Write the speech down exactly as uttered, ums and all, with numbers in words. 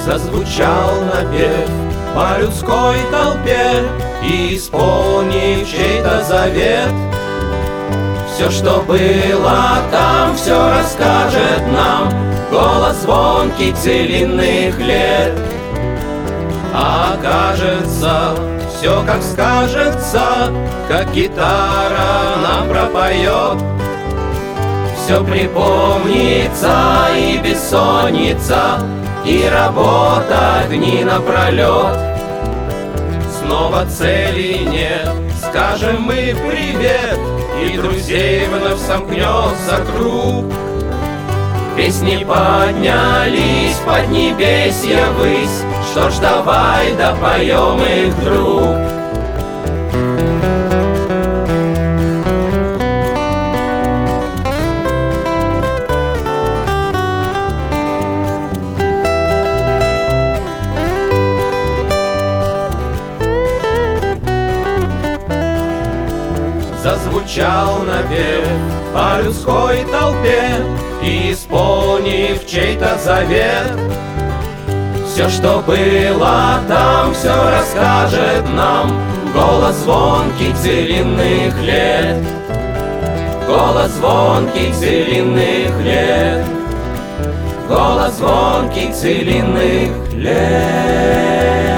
Зазвучал напев по людской толпе, и исполнив чей-то завет, все, что было там, все расскажет нам голос звонкий целинных лет. А окажется, все как скажется, как гитара нам пропоет. Все припомнится и бессонница, и работа дни напролет. Снова цели нет, скажем мы привет, и друзей вновь сомкнется круг. Песни поднялись под небесья ввысь, что ж, давай допоем их вдруг. Зазвучал напев по людской толпе, и исполнив чей-то завет, все, что было там, все расскажет нам голос звонкий целинных лет. Голос звонкий целинных лет. Голос звонкий целинных лет.